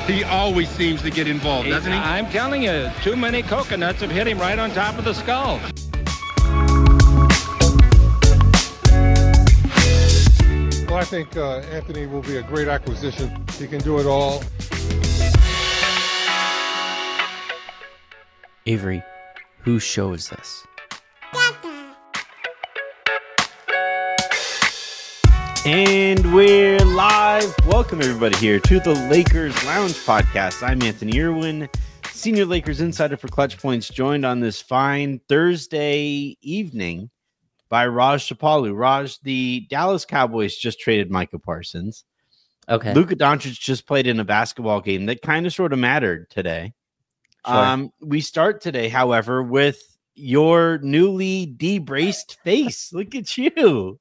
He always seems to get involved, doesn't he? I'm telling you, too many coconuts have hit him right on top of the skull. Well, I think Anthony will be a great acquisition. He can do it all. Avery, whose show is this? And we're live. Welcome everybody here to the Lakers Lounge Podcast. I'm Anthony Irwin, Senior Lakers Insider for Clutch Points, joined on this fine Thursday evening by Raj Chapalu. Raj, the Dallas Cowboys just traded Micah Parsons. Okay. Luka Doncic just played in a basketball game that kind of sort of mattered today. Sure. We start today, however, with your newly de-braced face. Look at you.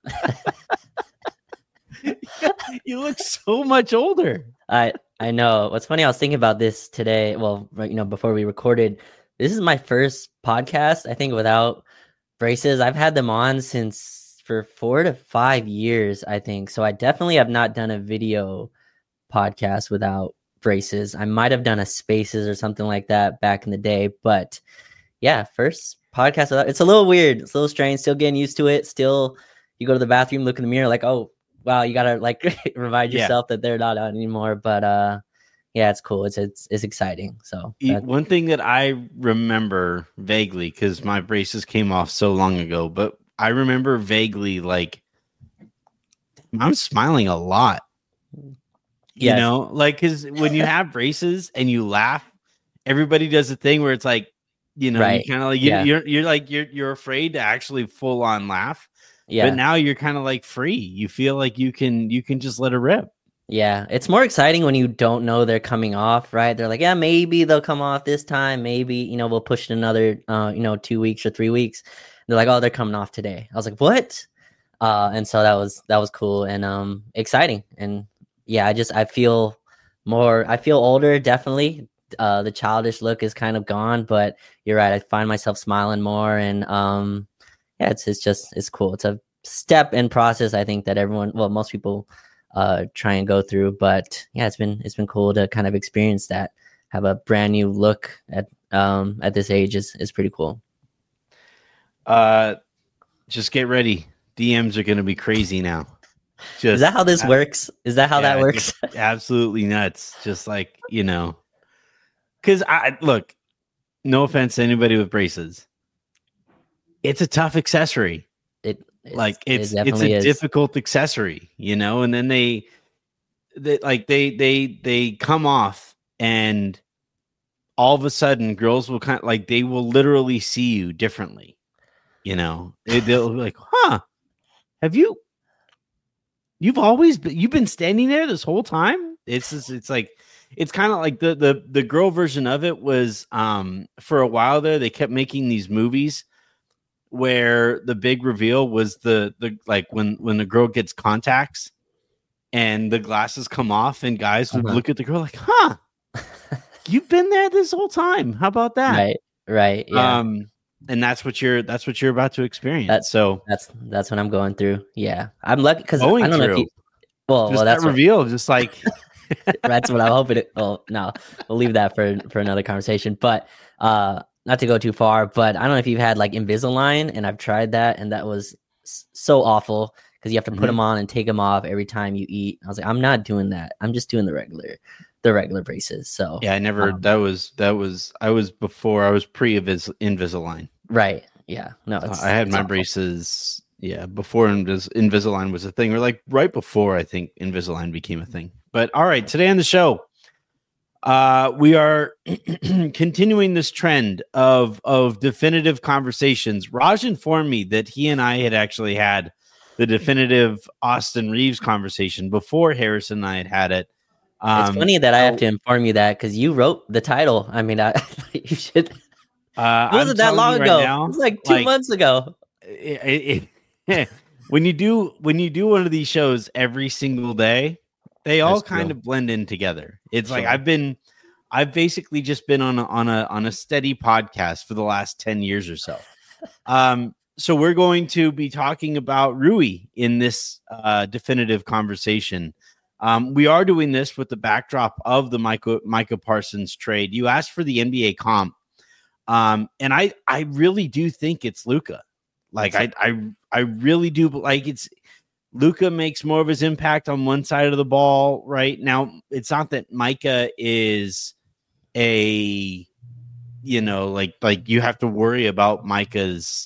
You look so much older. I know. What's funny, I was thinking about this today. Well, before we recorded, this is my first podcast, I think, without braces. I've had them on for 4 to 5 years, I think. So I definitely have not done a video podcast without braces. I might have done a Spaces or something like that back in the day, but yeah, first podcast without. It's a little weird. It's a little strange. Still getting used to it. Still, you go to the bathroom, look in the mirror, like, oh wow, you gotta like remind yourself that they're not on anymore. But yeah, it's cool. It's exciting. So one thing that I remember vaguely, because my braces came off so long ago, but I remember vaguely like I'm smiling a lot. You know, like, because when you have braces and you laugh, everybody does a thing where it's like, you know, right. You kind of like you're like you're afraid to actually full on laugh. Yeah. But now you're kind of like free. You feel like you can just let it rip. Yeah. It's more exciting when you don't know they're coming off, right? They're like, yeah, maybe they'll come off this time. Maybe, we'll push it another 2 weeks or 3 weeks. They're like, oh, they're coming off today. I was like, what? And so that was cool and exciting. And yeah, I feel older, definitely. The childish look is kind of gone, but you're right. I find myself smiling more and yeah, it's cool. It's a step in process, I think, that most people try and go through. But yeah, it's been cool to kind of experience that. Have a brand new look at this age is pretty cool. Just get ready. DMs are going to be crazy now. Is that how this works? Is that how that works? Absolutely nuts. Just like, because look, no offense to anybody with braces. It's a tough accessory. It's a difficult accessory, and then they come off and all of a sudden girls will kind of like, they will literally see you differently. They'll be like, huh, you've been standing there this whole time. It's kind of like the girl version of it was, for a while there, they kept making these movies where the big reveal was the like when the girl gets contacts and the glasses come off and guys would look at the girl like, huh, you've been there this whole time. How about that? Right. Yeah. And that's what you're about to experience. That's what I'm going through. Yeah. I'm lucky because I don't know if that's reveal. Just like, that's what I'm hoping. Well, no, we'll leave that for another conversation, but, not to go too far, but I don't know if you've had like Invisalign, and I've tried that, and that was so awful because you have to put them on and take them off every time you eat. I was like, I'm not doing that. I'm just doing the regular braces. So yeah, I never. I was before. I was pre Invisalign. Right. Yeah. No, I had my braces. Yeah, before Invisalign was a thing, or like right before I think Invisalign became a thing. But all right, today on the show, we are continuing this trend of definitive conversations. Raj informed me that he and I had actually had the definitive Austin Reeves conversation before Harrison and I had it. It's funny that I have to inform you that because you wrote the title. I mean, you should. It wasn't that long ago. Right now, it was like 2 months ago. When you do one of these shows every single day, they all kind of blend in together. It's like I've basically just been on a steady podcast for the last 10 years or so. So we're going to be talking about Rui in this definitive conversation. We are doing this with the backdrop of the Micah Parsons trade. You asked for the NBA comp, and I really do think it's Luka. Like I really do. Like it's Luka makes more of his impact on one side of the ball right now. It's not that Micah is a, like you have to worry about Micah's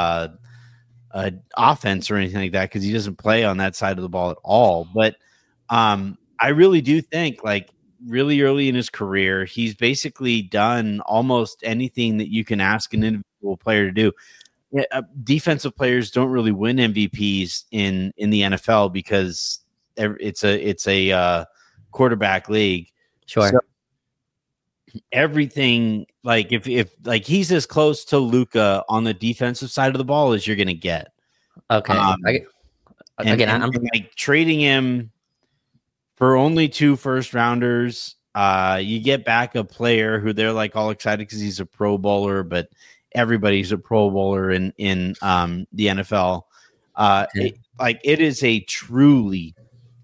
offense or anything like that because he doesn't play on that side of the ball at all. But I really do think, like, really early in his career, he's basically done almost anything that you can ask an individual player to do. Defensive players don't really win MVPs in the NFL because it's a quarterback league. Sure. So everything, like if like he's as close to Luka on the defensive side of the ball as you're going to get. Okay. I'm like trading him for only 2 first rounders. You get back a player who they're like all excited because he's a Pro Bowler, but everybody's a Pro Bowler in the NFL. It is a truly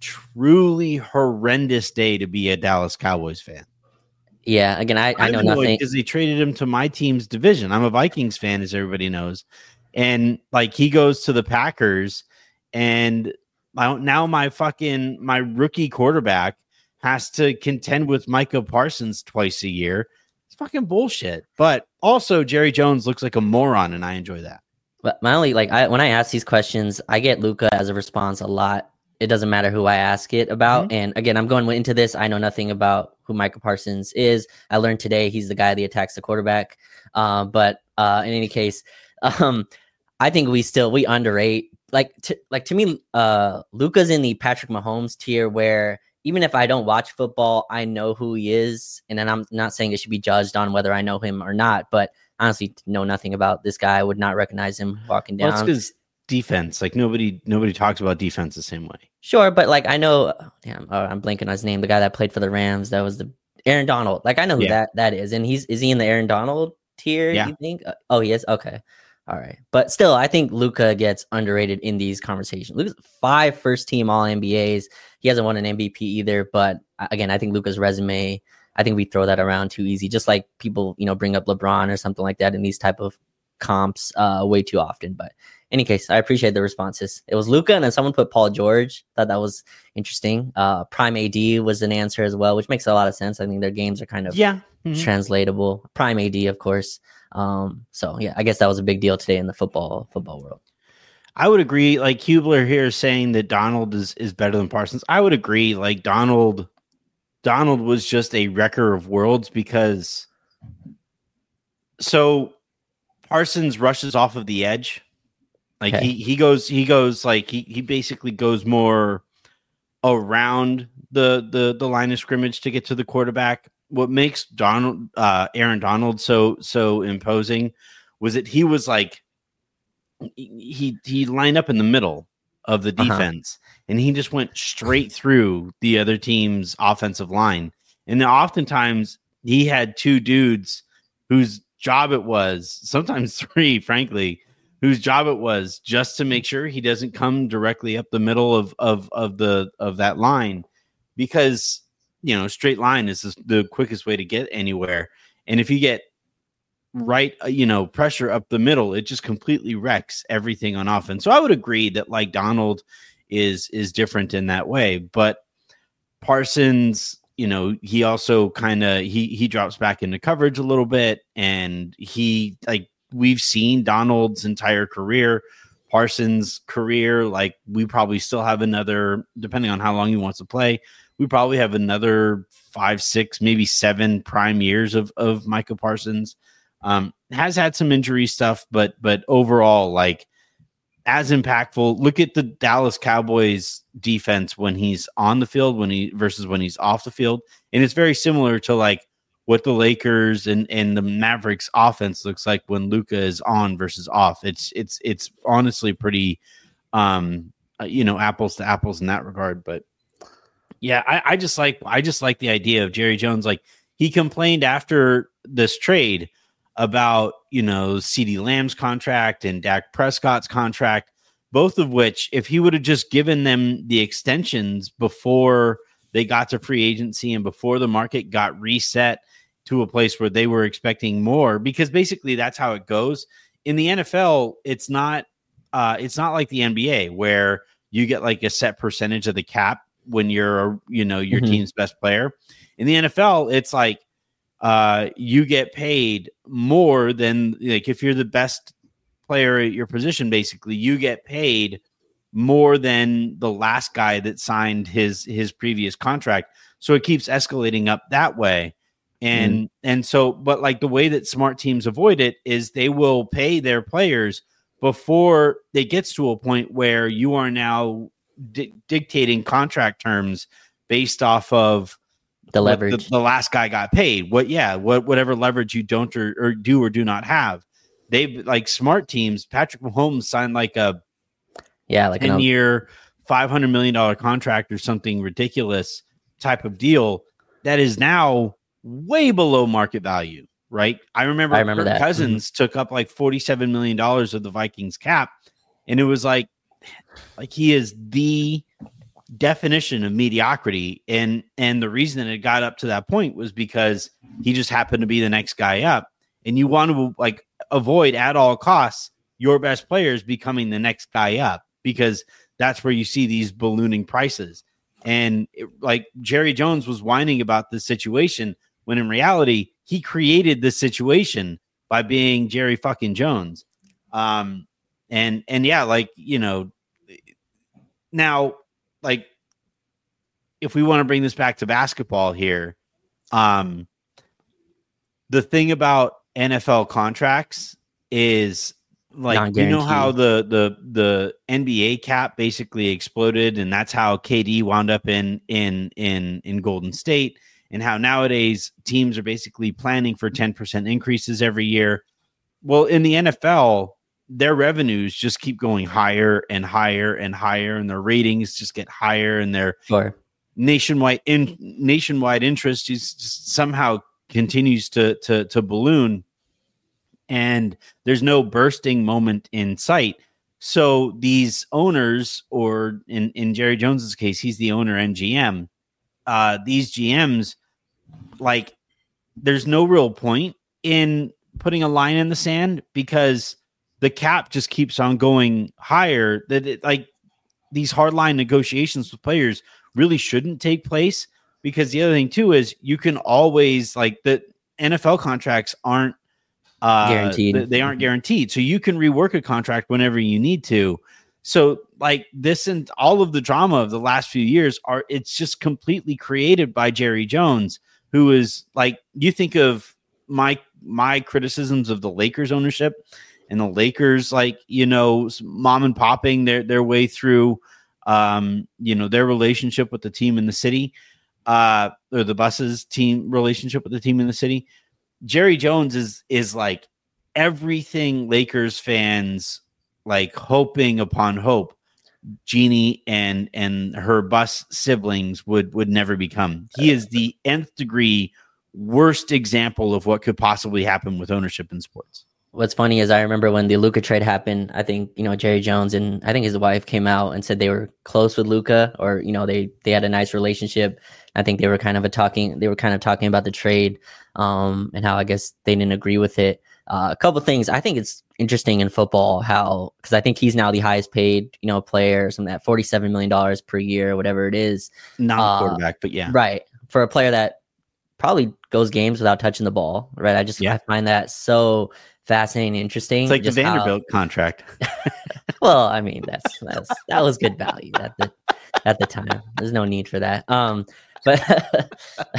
horrendous day to be a Dallas Cowboys fan. Yeah, again, I know nothing because they traded him to my team's division. I'm a Vikings fan, as everybody knows, and like he goes to the Packers, and now my rookie quarterback has to contend with Micah Parsons twice a year. It's fucking bullshit. But also, Jerry Jones looks like a moron, and I enjoy that. But my only when I ask these questions, I get Luka as a response a lot. It doesn't matter who I ask it about. Mm-hmm. And again, I'm going into this. I know nothing about who Micah Parsons is. I learned today he's the guy that attacks the quarterback. But in any case, I think we underrate. To me, Luka's in the Patrick Mahomes tier where even if I don't watch football, I know who he is. And then I'm not saying it should be judged on whether I know him or not. But honestly, know nothing about this guy. I would not recognize him walking down. Well, it's because defense, like nobody talks about defense the same way. Sure, but like I know, I'm blanking on his name. The guy that played for the Rams, that was the Aaron Donald. Like I know who that is, and is he in the Aaron Donald tier? Yeah. You think? Oh, he is. Okay, all right. But still, I think Luka gets underrated in these conversations. Luka's 5 first-team All NBAs. He hasn't won an MVP either. But again, I think Luka's resume. I think we throw that around too easy. Just like people, bring up LeBron or something like that in these type of comps way too often. But any case, I appreciate the responses. It was Luka, and then someone put Paul George. Thought that was interesting. Prime AD was an answer as well, which makes a lot of sense. I think their games are kind of translatable. Prime AD, of course. So yeah, I guess that was a big deal today in the football world. I would agree. Like Hubler here saying that Donald is better than Parsons. I would agree. Like Donald was just a wrecker of worlds because Parsons rushes off of the edge. Like he goes like he basically goes more around the line of scrimmage to get to the quarterback. What makes Aaron Donald so imposing was that he was like he lined up in the middle of the defense and he just went straight through the other team's offensive line. And then oftentimes he had 2 dudes whose job it was, sometimes 3, frankly, whose job it was just to make sure he doesn't come directly up the middle of that line, because straight line is the quickest way to get anywhere. And if you get pressure up the middle, it just completely wrecks everything on offense. So I would agree that like Donald is different in that way, but Parsons, he also kind of he drops back into coverage a little bit, and we've seen Donald's entire career, Parsons' career. Like we probably still have another, depending on how long he wants to play, we probably have another 5, 6, maybe 7 prime years of Micah Parsons. Has had some injury stuff, but overall, like as impactful. Look at the Dallas Cowboys defense when he's on the field, versus when he's off the field, and it's very similar to like what the Lakers and the Mavericks offense looks like when Luka is on versus off. It's honestly pretty, apples to apples in that regard. But yeah, I just like the idea of Jerry Jones. Like he complained after this trade about, CeeDee Lamb's contract and Dak Prescott's contract, both of which, if he would have just given them the extensions before they got to free agency and before the market got reset to a place where they were expecting more, because basically that's how it goes. In the NFL, it's not like the NBA where you get like a set percentage of the cap when you're, your team's best player. In the NFL, it's like you get paid more than, like, if you're the best player at your position, basically you get paid more than the last guy that signed his previous contract. So it keeps escalating up that way. And so, but like the way that smart teams avoid it is they will pay their players before it gets to a point where you are now dictating contract terms based off of the leverage. The last guy got paid. Whatever leverage you don't or do or do not have. They've, like, smart teams. Patrick Mahomes signed like a 10-year, $500 million contract or something ridiculous type of deal that is now way below market value. Right? I remember Kirk that. Cousins took up like $47 million of the Vikings cap, and it was like he is the definition of mediocrity. And the reason that it got up to that point was because he just happened to be the next guy up. And you want to, like, avoid at all costs your best players becoming the next guy up, because that's where you see these ballooning prices. And like Jerry Jones was whining about this situation when in reality he created this situation by being Jerry fucking Jones. And yeah, like, now, like, if we want to bring this back to basketball here, the thing about NFL contracts is, like, you know how the NBA cap basically exploded, and that's how KD wound up in Golden State, and how nowadays teams are basically planning for 10% increases every year. Well, in the NFL, their revenues just keep going higher and higher and higher, and their ratings just get higher, and their nationwide interest just somehow continues to balloon, and there's no bursting moment in sight. So these owners, or in Jerry Jones's case, he's the owner and GM. These GMs, like, there's no real point in putting a line in the sand, because the cap just keeps on going higher. Like, these hardline negotiations with players really shouldn't take place, because the other thing too is you can always, like, the NFL contracts aren't guaranteed. They aren't guaranteed. So you can rework a contract whenever you need to. So, like, this and all of the drama of the last few years it's just completely created by Jerry Jones, who is, like, you think of my criticisms of the Lakers ownership and the Lakers, like, mom and popping their way through, their relationship with the team in the city, or the Buses team relationship with the team in the city. Jerry Jones is like everything Lakers fans, like, hoping upon hope Jeannie and her Bus siblings would never become. He is the nth degree worst example of what could possibly happen with ownership in sports. What's funny is I remember when the Luka trade happened, I think, Jerry Jones and I think his wife came out and said they were close with Luka, or, they had a nice relationship. I think they were kind of talking about the trade, and how, I guess, they didn't agree with it. A couple of things. I think it's interesting in football because I think he's now the highest paid, player, something at $47 million per year, whatever it is. Not a quarterback, but yeah. Right. For a player that probably goes games without touching the ball, right? I find that so fascinating and interesting. It's like the Vanderbilt contract. Well, I mean, that was good value at the time. There's no need for that. But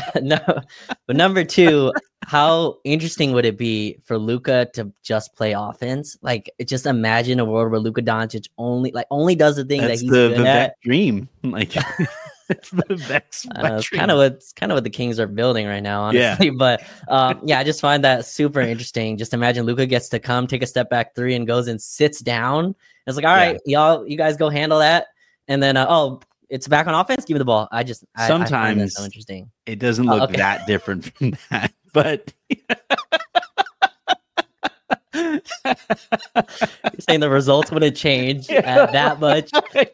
number two, how interesting would it be for Luka to just play offense? Like, just imagine a world where Luka Doncic only does the thing that he's good at. Dream, like. It's the best. It's kind of what the Kings are building right now, honestly. Yeah. But I just find that super interesting. Just imagine Luka gets to come, take a step back three, and goes and sits down. It's like, all right, you guys go handle that, and then it's back on offense. Give me the ball. Sometimes I find that so interesting. It doesn't look that different from that, but saying the results wouldn't change that much.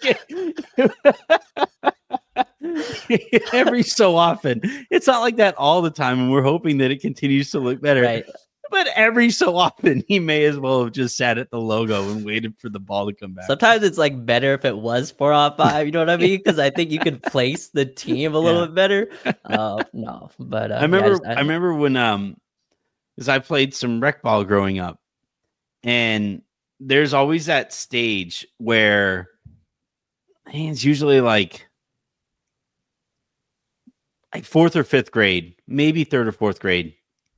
Every so often. It's not like that all the time, and we're hoping that it continues to look better. Right. But every so often, he may as well have just sat at the logo and waited for the ball to come back. Sometimes it's like better if it was 4 off 5. You know what I mean? Because I think you could place the team a little bit better. No, but I remember when because I played some rec ball growing up, and there's always that stage where it's usually like 4th or 5th grade, maybe 3rd or 4th grade.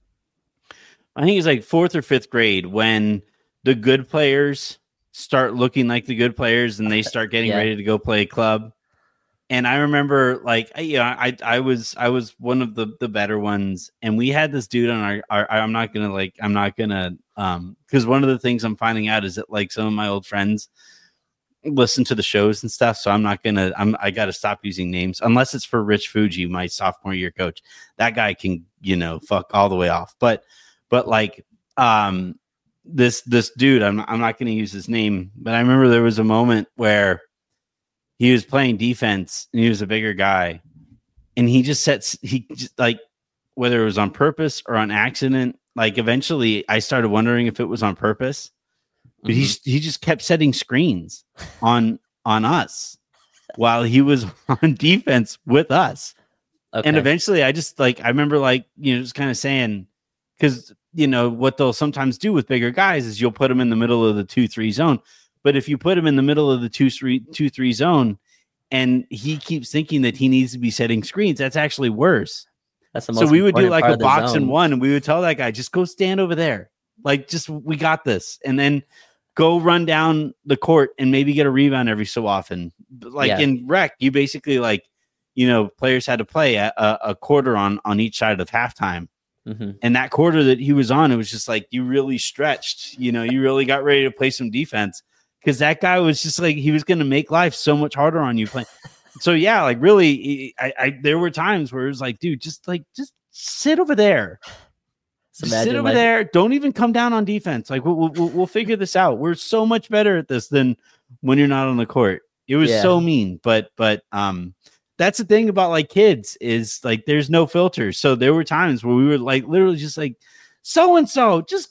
I think it's like 4th or 5th grade when the good players start looking like the good players and they start getting ready to go play club. And I remember I was one of the better ones, and we had this dude on our I'm not gonna because one of the things I'm finding out is that like some of my old friends listen to the shows and stuff, so I gotta stop using names unless it's for Rich Fuji, my sophomore year coach. That guy can fuck all the way off, but like this dude, I'm not going to use his name, but I remember there was a moment where he was playing defense and he was a bigger guy, and he just like, whether it was on purpose or on accident, like eventually I started wondering if it was on purpose, but he just kept setting screens on us while he was on defense with us. Okay. And eventually I remember just kind of saying, because what they'll sometimes do with bigger guys is you'll put them in the middle of the 2-3 zone. But if you put him in the middle of the 2-3 zone and he keeps thinking that he needs to be setting screens, that's actually worse. That's the most. So we would do like a box and one, and we would tell that guy, just go stand over there. Like, we got this. And then go run down the court and maybe get a rebound every so often. In rec, you basically players had to play a quarter on each side of halftime. Mm-hmm. And that quarter that he was on, it was just like you really stretched, you really got ready to play some defense, because that guy was just like, he was going to make life so much harder on you playing. So yeah, like really, I there were times where it was like, dude, just sit over there. Sit over there. Don't even come down on defense. Like we'll figure this out. We're so much better at this than when you're not on the court. It was so mean, but that's the thing about like kids is like there's no filter. So there were times where we were like literally just like so and so just.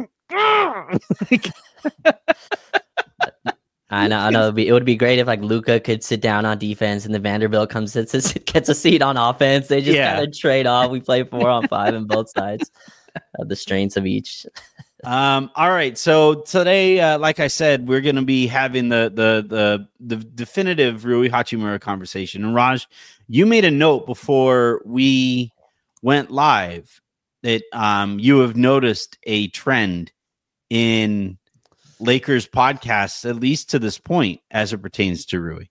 I know. It would be great if like Luka could sit down on defense and the Vanderbilt gets a seat on offense. They just kind of trade off. We play 4-on-5 on both sides of the strengths of each. All right. So today, like I said, we're going to be having the definitive Rui Hachimura conversation. And Raj, you made a note before we went live that you have noticed a trend in Lakers podcasts, at least to this point, as it pertains to Rui.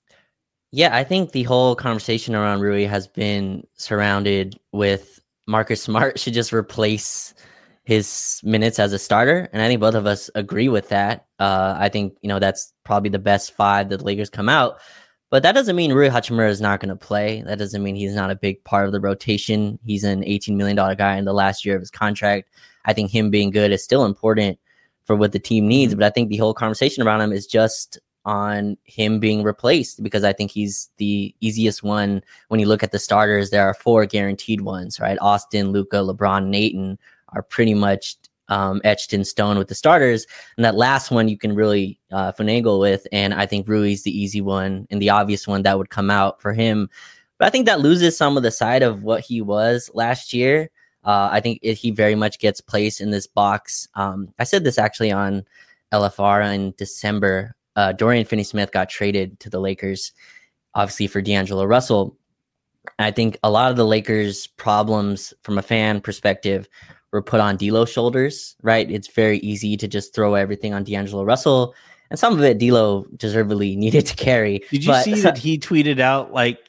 Yeah, I think the whole conversation around Rui has been surrounded with Marcus Smart should just replace his minutes as a starter. And I think both of us agree with that. I think, that's probably the best 5 that the Lakers come out. But that doesn't mean Rui Hachimura is not going to play. That doesn't mean he's not a big part of the rotation. He's an $18 million guy in the last year of his contract. I think him being good is still important for what the team needs. But I think the whole conversation around him is just on him being replaced, because I think he's the easiest one. When you look at the starters, there are 4 guaranteed ones, right? Austin, Luka, LeBron, and Ayton are pretty much etched in stone with the starters. And that last one you can really finagle with. And I think Rui's the easy one and the obvious one that would come out for him. But I think that loses some of the side of what he was last year. I think he very much gets placed in this box. I said this actually on LFR in December. Dorian Finney-Smith got traded to the Lakers, obviously for D'Angelo Russell. I think a lot of the Lakers' problems from a fan perspective were put on D'Lo's shoulders, right? It's very easy to just throw everything on D'Angelo Russell, and some of it D'Lo deservedly needed to carry. Did you see that he tweeted out,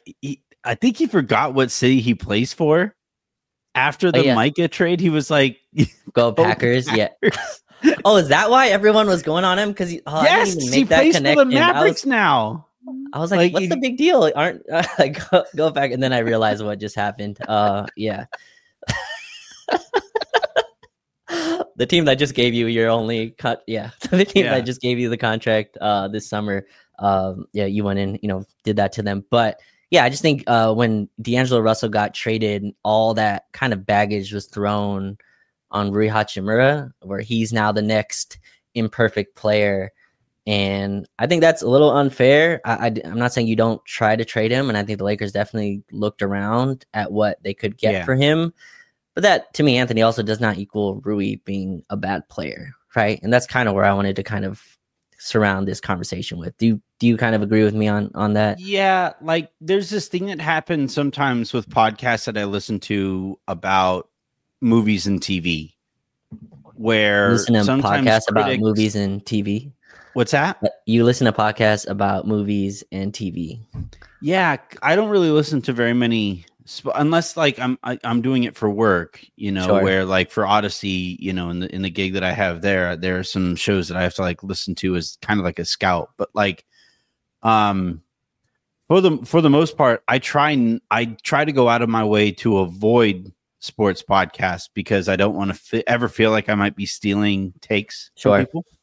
I think he forgot what city he plays for? After the Micah trade, he was like, "Go Packers!" Yeah. Oh, is that why everyone was going on him? Because yes, I didn't even make he plays for the Mavericks now. I was like, "What's the big deal? Aren't go back?" And then I realized what just happened. Yeah. the team that just gave you your only cut. Yeah, the team Yeah. that just gave you the contract this summer. Yeah, you went in, did that to them. But yeah, I just think when D'Angelo Russell got traded, all that kind of baggage was thrown on Rui Hachimura, where he's now the next imperfect player. And I think that's a little unfair. I'm not saying you don't try to trade him, and I think the Lakers definitely looked around at what they could get for him. But that, to me, Anthony, also does not equal Rui being a bad player, right? And that's kind of where I wanted to kind of surround this conversation with. Do you kind of agree with me on that? Yeah, like there's this thing that happens sometimes with podcasts that I listen to about movies and TV, where Listen to sometimes podcasts about critics- movies and TV. What's that? You listen to podcasts about movies and TV. Yeah, I don't really listen to very many unless like I'm doing it for work, Sure. where like for Odyssey, in the gig that I have there are some shows that I have to like listen to as kind of like a scout, but like for the most part, I try to go out of my way to avoid sports podcasts because I don't want to ever feel like I might be stealing takes Sure. from people.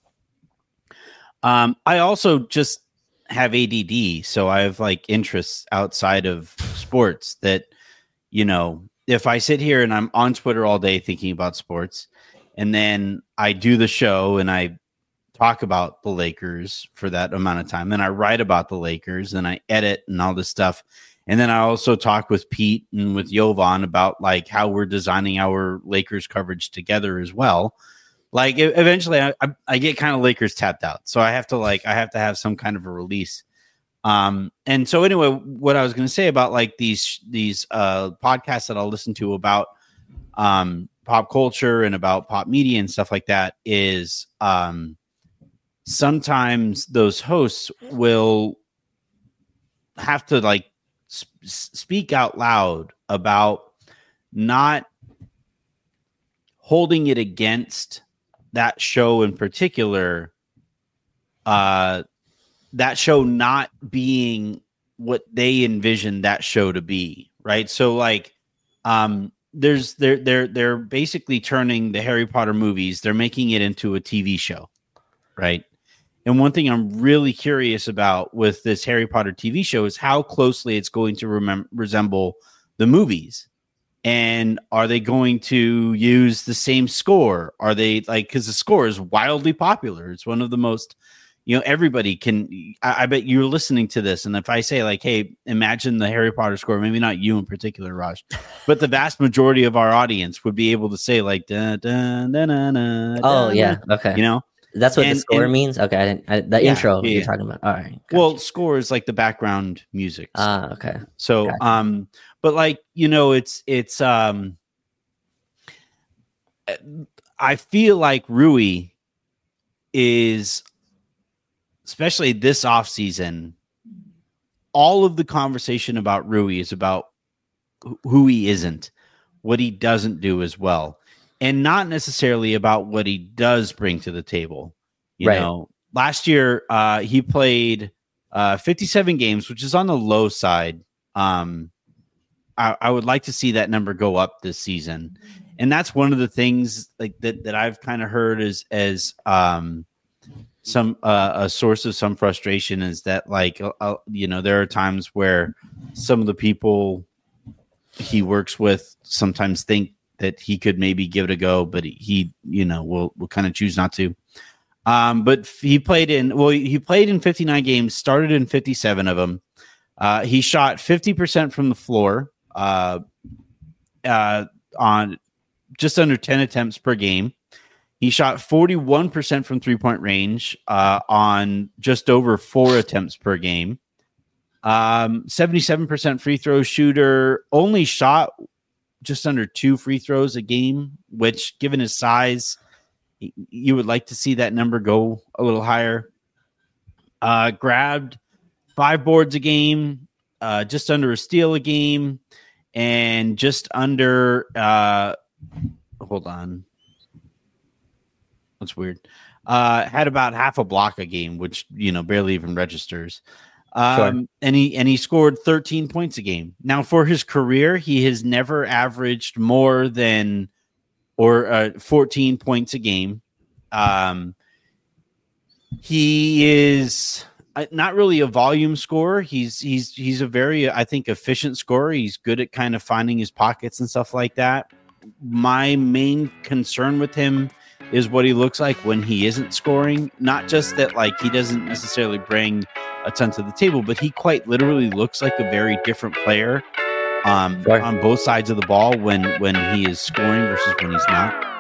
I also just have ADD, so I have like interests outside of sports that, if I sit here and I'm on Twitter all day thinking about sports, and then I do the show and I talk about the Lakers for that amount of time, then I write about the Lakers and I edit and all this stuff. And then I also talk with Pete and with Jovan about like how we're designing our Lakers coverage together as well. Like eventually I get kind of Lakers tapped out. So I have to have some kind of a release. And so anyway, what I was going to say about like these podcasts that I'll listen to about pop culture and about pop media and stuff like that is sometimes those hosts will have to like speak out loud about not holding it against that show in particular, that show not being what they envisioned that show to be, right? So like they're basically turning the Harry Potter movies, they're making it into a TV show, right? And one thing I'm really curious about with this Harry Potter TV show is how closely it's going to resemble the movies. And are they going to use the same score? Are they like, because the score is wildly popular. It's one of the most, everybody can, I bet you're listening to this. And if I say like, hey, imagine the Harry Potter score, maybe not you in particular, Raj, but the vast majority of our audience would be able to say like, da, da, da, da, da, oh, yeah. da, Okay. That's what the score means? Okay. The intro you're talking about. All right. Gotcha. Well, score is like the background music. Okay. So, Gotcha. but like, it's I feel like Rui is, especially this offseason, all of the conversation about Rui is about who he isn't, what he doesn't do as well, and not necessarily about what he does bring to the table. You know, last year he played 57 games, which is on the low side. I would like to see that number go up this season. And that's one of the things like that I've kind of heard as some a source of some frustration is that like, there are times where some of the people he works with sometimes think that he could maybe give it a go, but he will kind of choose not to. But he played in 59 games, started in 57 of them. He shot 50% from the floor, on just under 10 attempts per game. He shot 41% from 3-point range, on just over 4 attempts per game. 77% free throw shooter, only shot just under 2 free throws a game, which given his size, you would like to see that number go a little higher. Grabbed 5 boards a game, just under a steal a game, and just under hold on. That's weird. Had about half a block a game, which barely even registers. Sure. And he scored 13 points a game. Now for his career, he has never averaged more than or 14 points a game. He is not really a volume scorer. He's a very, I think, efficient scorer. He's good at kind of finding his pockets and stuff like that. My main concern with him is what he looks like when he isn't scoring. Not just that, like, he doesn't necessarily bring a ton to the table, but he quite literally looks like a very different player on both sides of the ball when he is scoring versus when he's not.